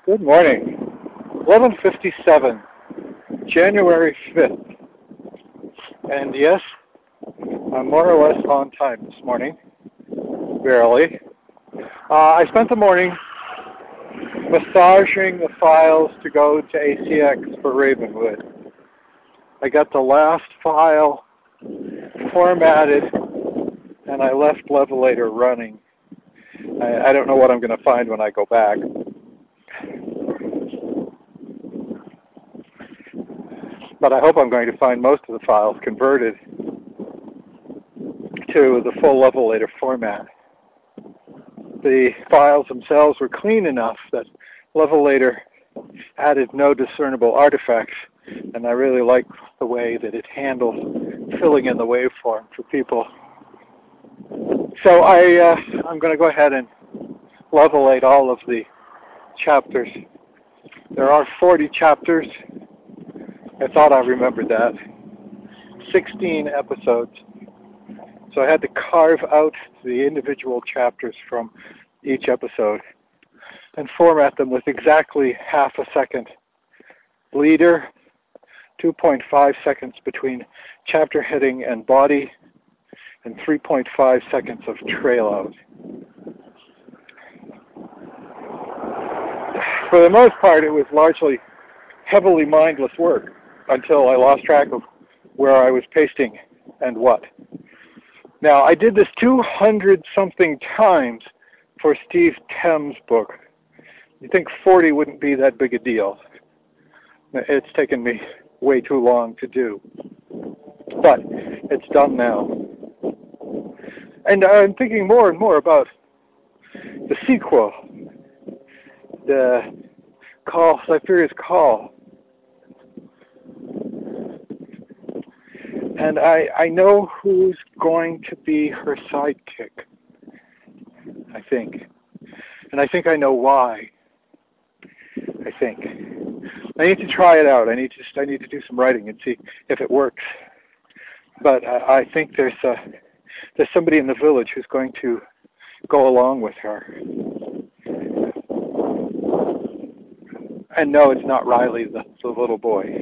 Good morning. 11:57, January 5th. And yes, I'm more or less on time this morning, barely. I spent the morning massaging the files to go to ACX for Ravenwood. I got the last file formatted, and I left Levelator running. I don't know what I'm going to find when I go back. But I hope I'm going to find most of the files converted to the full Levelator format. The files themselves were clean enough that Levelator added no discernible artifacts, and I really like the way that it handles filling in the waveform for people. So I'm going to go ahead and levelate all of the chapters. There are 40 chapters. I thought I remembered that. 16 episodes. So I had to carve out the individual chapters from each episode and format them with exactly half a second leader, 2.5 seconds between chapter heading and body, and 3.5 seconds of trail out. For the most part, it was largely heavily mindless work until I lost track of where I was pasting and what. Now, I did this 200-something times for Steve Thames' book. You'd think 40 wouldn't be that big a deal. It's taken me way too long to do. But it's done now. And I'm thinking more and more about the sequel, the Cypherea's Call. And I know who's going to be her sidekick, I think. And I think I know why, I think. I need to try it out. I need to do some writing and see if it works. But I think there's somebody in the village who's going to go along with her. And no, it's not Riley, the little boy.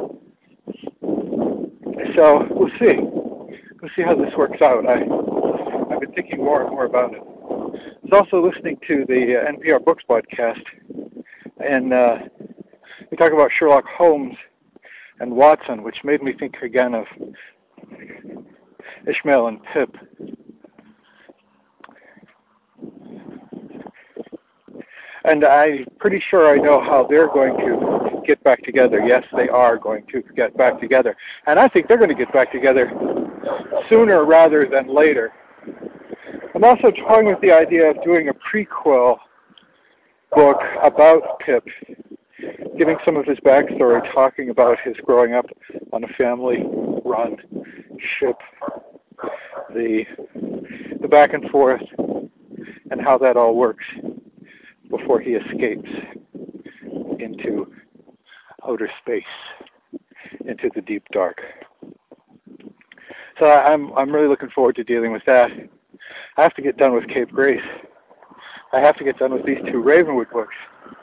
So we'll see. We'll see how this works out. I've been thinking more and more about it. I was also listening to the NPR Books podcast, and we talk about Sherlock Holmes and Watson, which made me think again of Ishmael and Pip. And I'm pretty sure I know how they're going to get back together. Yes, they are going to get back together. And I think they're going to get back together sooner rather than later. I'm also toying with the idea of doing a prequel book about Pip, giving some of his backstory, talking about his growing up on a family-run ship, the back and forth, and how that all works before he escapes into outer space, into the deep dark. So I'm really looking forward to dealing with that. I have to get done with Cape Grace. I have to get done with these two Ravenwood books.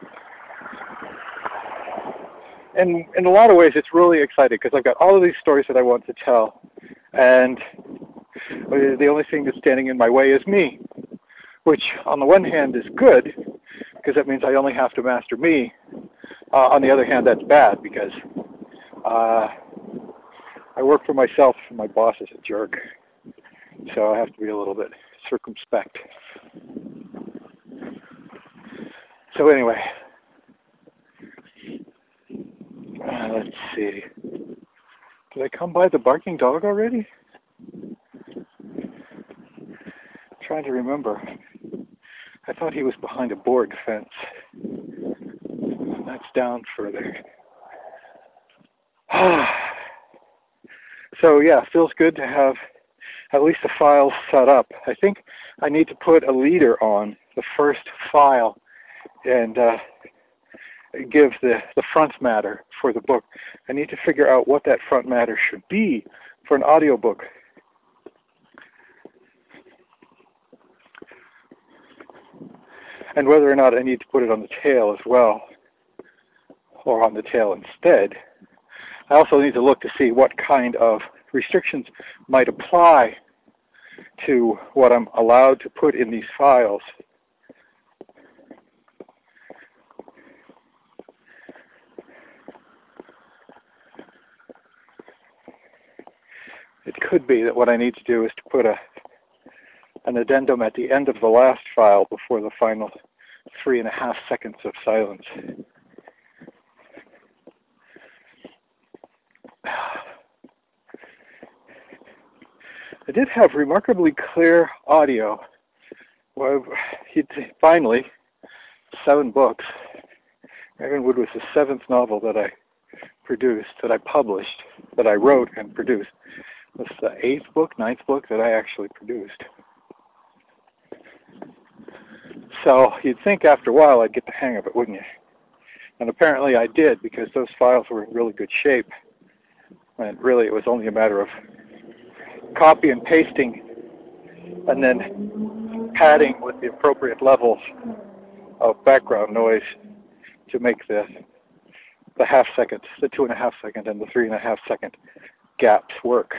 And in a lot of ways, it's really exciting because I've got all of these stories that I want to tell, and the only thing that's standing in my way is me, which on the one hand is good, because that means I only have to master me. On the other hand, that's bad, because I work for myself and my boss is a jerk. So I have to be a little bit circumspect. So anyway, let's see. Did I come by the barking dog already? I'm trying to remember. I thought he was behind a board fence. That's down further. So yeah, feels good to have at least the files set up. I think I need to put a leader on the first file and give the front matter for the book. I need to figure out what that front matter should be for an audiobook. And whether or not I need to put it on the tail as well. or on the tail instead. I also need to look to see what kind of restrictions might apply to what I'm allowed to put in these files. It could be that what I need to do is to put an addendum at the end of the last file before the final 3.5 seconds of silence. I did have remarkably clear audio. Well, finally, 7 books. Ravenwood was the 7th novel that I produced, that I published, that I wrote and produced. This is the 8th book, 9th book that I actually produced. So you'd think after a while I'd get the hang of it, wouldn't you? And apparently I did, because those files were in really good shape. And really it was only a matter of copy and pasting and then padding with the appropriate levels of background noise to make the half second, the 2.5 second and the 3.5 second gaps work.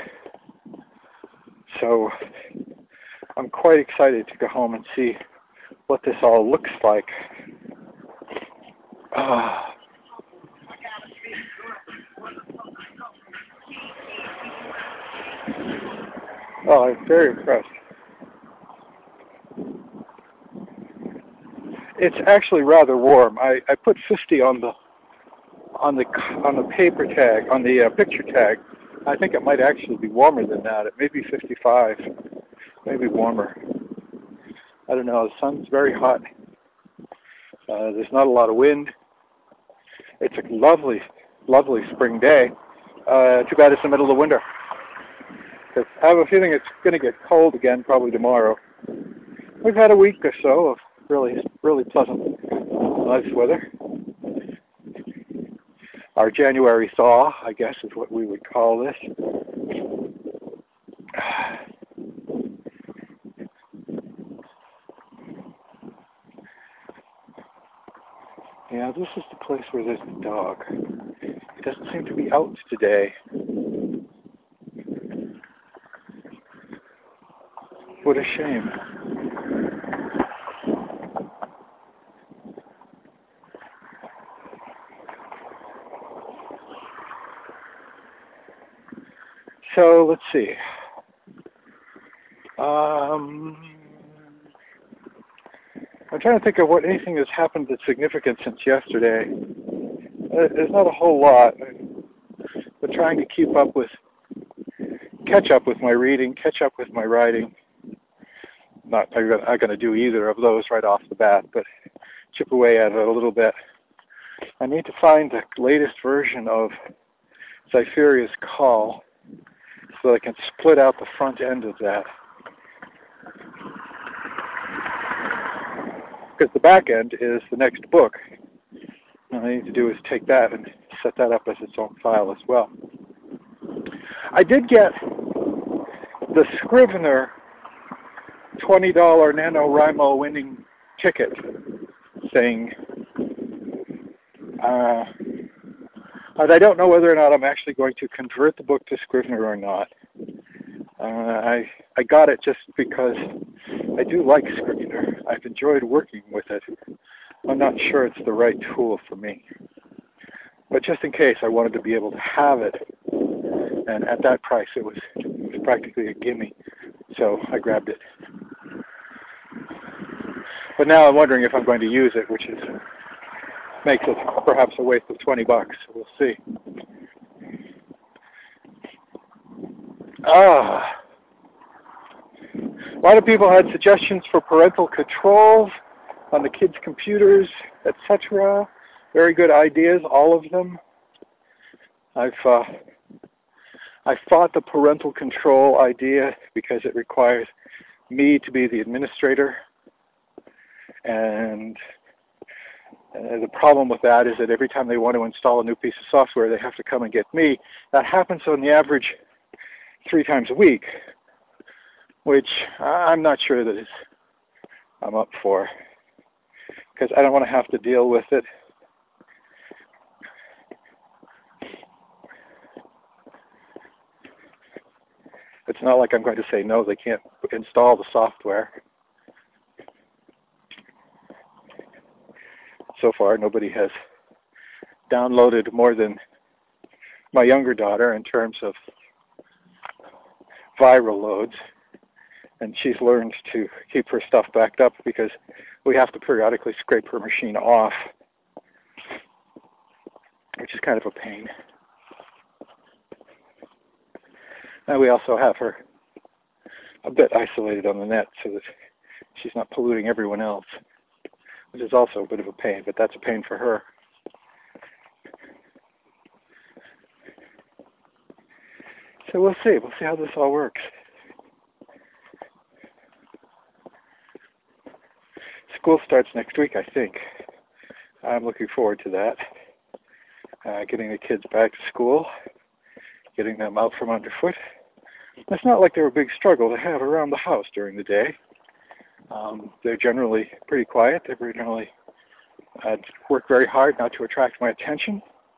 So I'm quite excited to go home and see what this all looks like. Oh, I'm very impressed. It's actually rather warm. I put 50 on the paper tag, on the picture tag. I think it might actually be warmer than that. It may be 55, maybe warmer. I don't know. The sun's very hot. There's not a lot of wind. It's a lovely, lovely spring day. Too bad it's the middle of winter. Because I have a feeling it's going to get cold again probably tomorrow. We've had a week or so of really, really pleasant, nice weather. Our January thaw, I guess, is what we would call this. Yeah, this is the place where there's the dog. He doesn't seem to be out today. What a shame. So, let's see. I'm trying to think of anything that's happened that's significant since yesterday. There's not a whole lot. But trying to catch up with my reading, catch up with my writing. I'm not going to do either of those right off the bat, but chip away at it a little bit. I need to find the latest version of Zypheria's Call so that I can split out the front end of that. Because the back end is the next book. All I need to do is take that and set that up as its own file as well. I did get the Scrivener $20 NaNoWriMo winning ticket thing. And I don't know whether or not I'm actually going to convert the book to Scrivener or not. I got it just because I do like Scrivener. I've enjoyed working with it. I'm not sure it's the right tool for me. But just in case, I wanted to be able to have it. And at that price, it was practically a gimme. So I grabbed it. But now I'm wondering if I'm going to use it, which makes it perhaps a waste of $20. We'll see. A lot of people had suggestions for parental controls on the kids' computers, etc. Very good ideas, all of them. I fought the parental control idea because it requires me to be the administrator. And the problem with that is that every time they want to install a new piece of software, they have to come and get me. That happens on the average 3 times a week, which I'm not sure that I'm up for, because I don't want to have to deal with it It's not like I'm going to say, no, they can't install the software. So far, nobody has downloaded more than my younger daughter in terms of viral loads. And she's learned to keep her stuff backed up because we have to periodically scrape her machine off, which is kind of a pain. And we also have her a bit isolated on the net so that she's not polluting everyone else, which is also a bit of a pain, but that's a pain for her. So we'll see. We'll see how this all works. School starts next week, I think. I'm looking forward to that. Getting the kids back to school, getting them out from underfoot. It's not like they're a big struggle to have around the house during the day. They're generally pretty quiet. They generally work very hard not to attract my attention.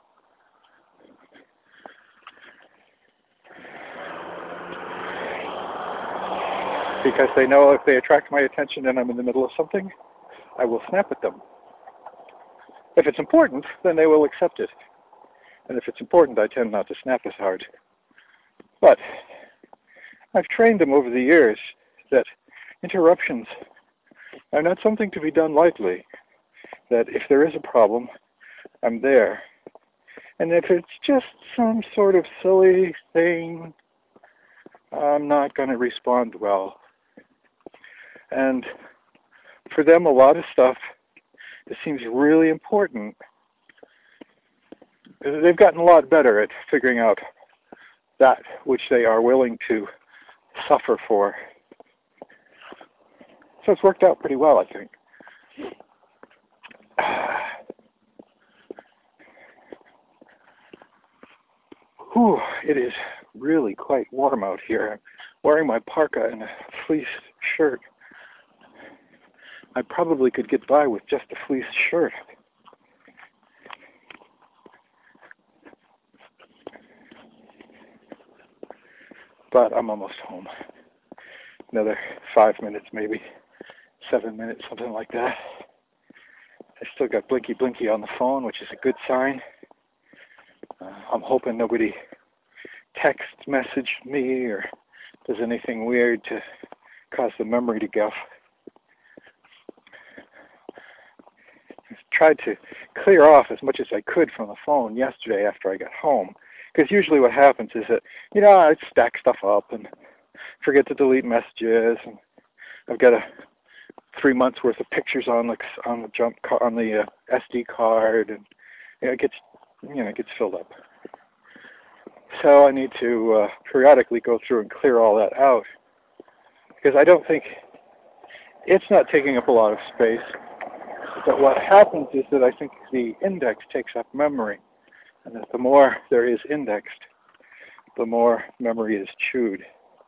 Because they know if they attract my attention and I'm in the middle of something, I will snap at them. If it's important, then they will accept it. And if it's important, I tend not to snap as hard. But I've trained them over the years that interruptions are not something to be done lightly. That if there is a problem, I'm there. And if it's just some sort of silly thing, I'm not going to respond well. And for them, a lot of stuff that seems really important, they've gotten a lot better at figuring out that which they are willing to suffer for. So it's worked out pretty well, I think. Whew, it is really quite warm out here. I'm wearing my parka and a fleece shirt. I probably could get by with just a fleece shirt. But I'm almost home. Another 5 minutes, maybe 7 minutes, something like that. I still got Blinky Blinky on the phone, which is a good sign. I'm hoping nobody text messaged me or does anything weird to cause the memory to go. I tried to clear off as much as I could from the phone yesterday after I got home. Because usually what happens is that, I stack stuff up and forget to delete messages. And I've got 3 months worth of pictures on the SD card, and it gets filled up. So I need to periodically go through and clear all that out, because I don't think it's not taking up a lot of space. But what happens is that I think the index takes up memory, and that the more there is indexed, the more memory is chewed.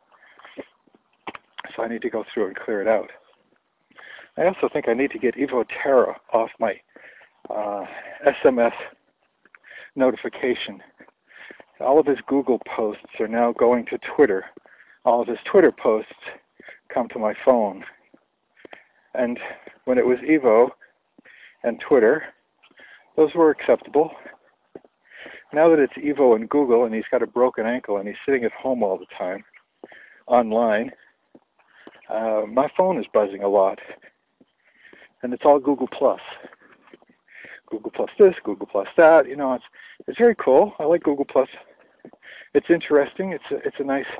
So I need to go through and clear it out. I also think I need to get Evo Terra off my SMS notification. All of his Google posts are now going to Twitter. All of his Twitter posts come to my phone. And when it was Evo and Twitter, those were acceptable. Now that it's Evo and Google, and he's got a broken ankle, and he's sitting at home all the time, online, my phone is buzzing a lot. And it's all Google+. Google+ this, Google+ that. It's very cool. I like Google+. It's interesting. It's a nice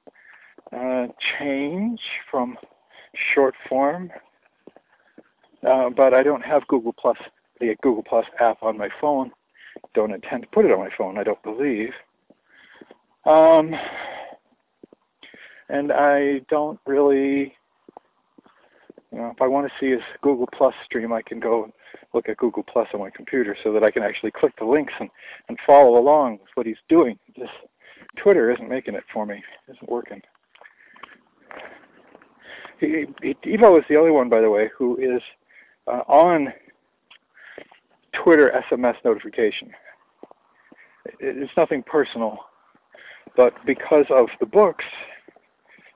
change from short form. But I don't have the Google+ app on my phone. Don't intend to put it on my phone, I don't believe. And I don't really, if I want to see his Google+ stream, I can go and look at Google+ on my computer so that I can actually click the links and follow along with what he's doing. This Twitter isn't making it for me. It isn't working. Evo is the only one, by the way, who is on Twitter SMS notification. It's nothing personal, but because of the books,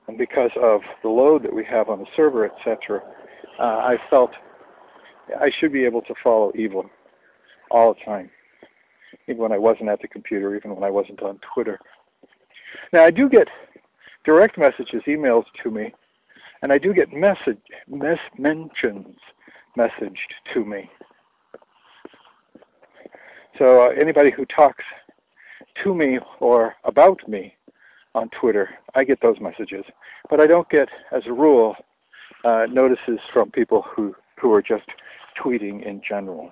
And because of the load that we have on the server, etc., I felt I should be able to follow evil all the time, even when I wasn't at the computer, even when I wasn't on Twitter. Now, I do get direct messages, emails to me, and I do get mentions messaged to me. So anybody who talks to me or about me on Twitter, I get those messages. But I don't get, as a rule, notices from people who are just tweeting in general.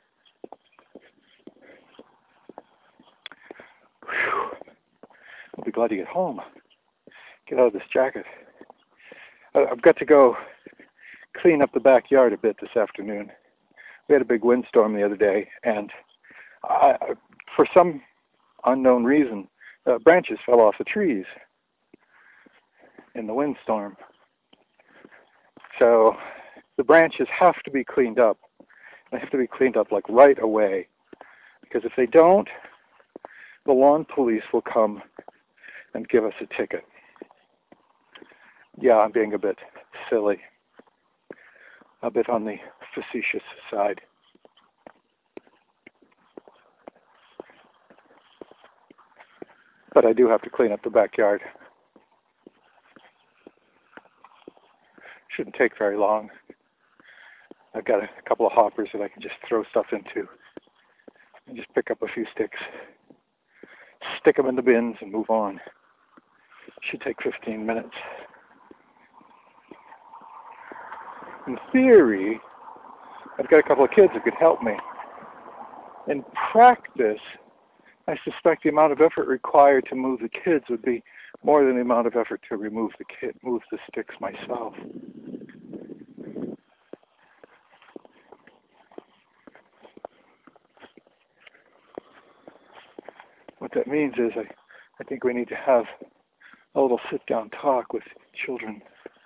Whew. I'll be glad to get home. Get out of this jacket. I've got to go clean up the backyard a bit this afternoon. We had a big windstorm the other day, and for some unknown reason, branches fell off the trees in the windstorm. So the branches have to be cleaned up. They have to be cleaned up like right away, because if they don't, the lawn police will come and give us a ticket. Yeah, I'm being a bit silly, a bit on the facetious side. But I do have to clean up the backyard. Shouldn't take very long. I've got a couple of hoppers that I can just throw stuff into and just pick up a few sticks, stick them in the bins, and move on. Should take 15 minutes. In theory, I've got a couple of kids who could help me. In practice, I suspect the amount of effort required to move the kids would be more than the amount of effort to move the sticks myself. What that means is I think we need to have a little sit-down talk with children.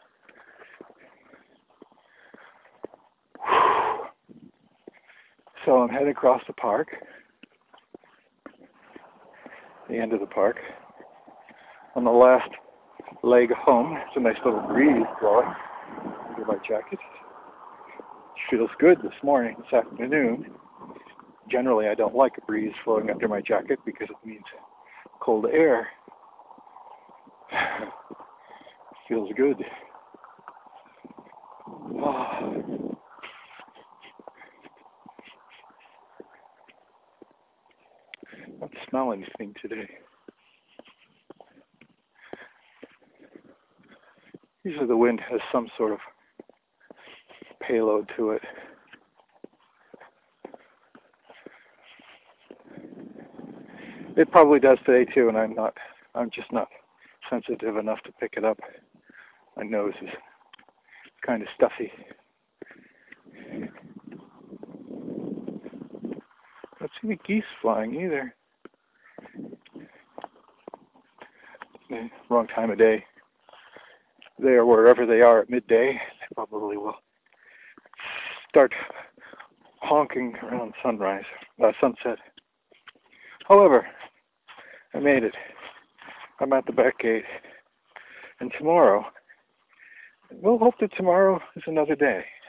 So I'm heading across the park, the end of the park. On the last leg home, it's a nice little breeze blowing under my jacket. It feels good this afternoon. Generally, I don't like a breeze flowing under my jacket because it means cold air. It feels good. Oh. I don't smell anything today. Usually the wind has some sort of payload to it. It probably does today too, and I'm just not sensitive enough to pick it up. My nose is kind of stuffy. Don't see any geese flying either. Wrong time of day. They are wherever they are at midday. They probably will start honking around sunset. However, I made it. I'm at the back gate. And tomorrow, we'll hope that tomorrow is another day.